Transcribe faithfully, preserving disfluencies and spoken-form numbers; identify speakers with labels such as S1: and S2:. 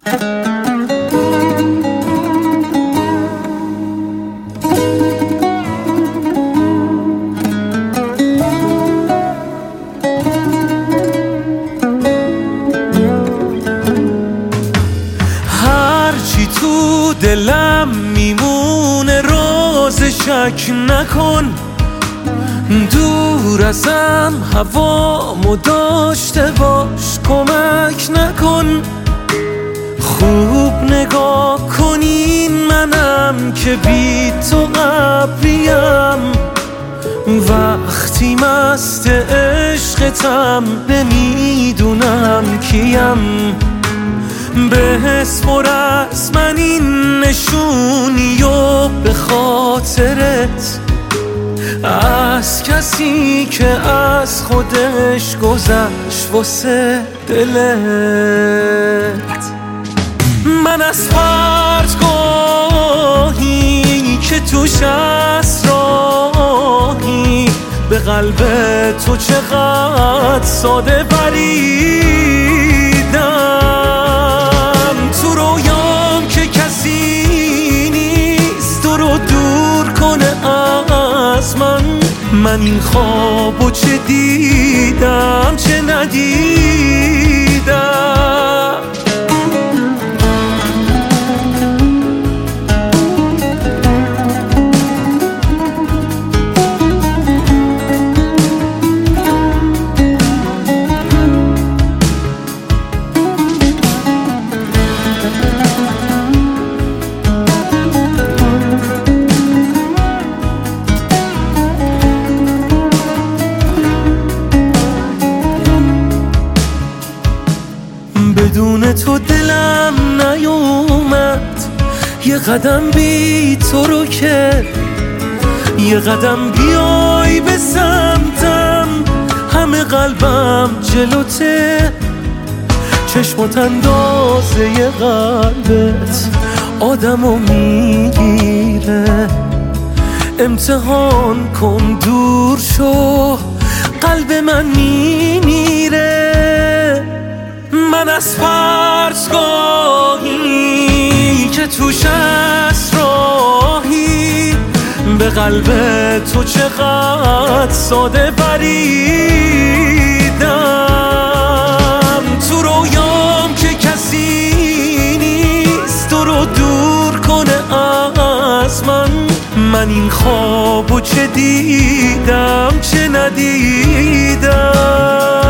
S1: هرچی تو دلم میمونه راز شک نکن، دور ازم هوامو داشته باش کمک نکن. خوب نگاه کنین منم که بی تو قبریم، وقتی مست عشقتم نمیدونم کیم. بسپر من این نشونی و به خاطرت از کسی که از خودش گذشت واسه دلت. من از پرتگاهی که توش اسراری به قلب تو چقدر ساده بریدم. تو رویام که کسی نیست تو رو دور کنه از من، من این خوابو چه دیدم چه ندیدم. بدون تو دلم نیومد یه قدم بی تو رو که، یه قدم بیای به سمتم همه قلبم جلوته. چشمات اندازه قلبت آدمو میگیره، امتحان کن دور شو قلب من میمیره. من از پرتگاهی که توش اسراری به قلب تو چقدر ساده بریدم. تو رویام که کسی نیست تو رو دور کنه از من، من این خوابو چه دیدم چه ندیدم.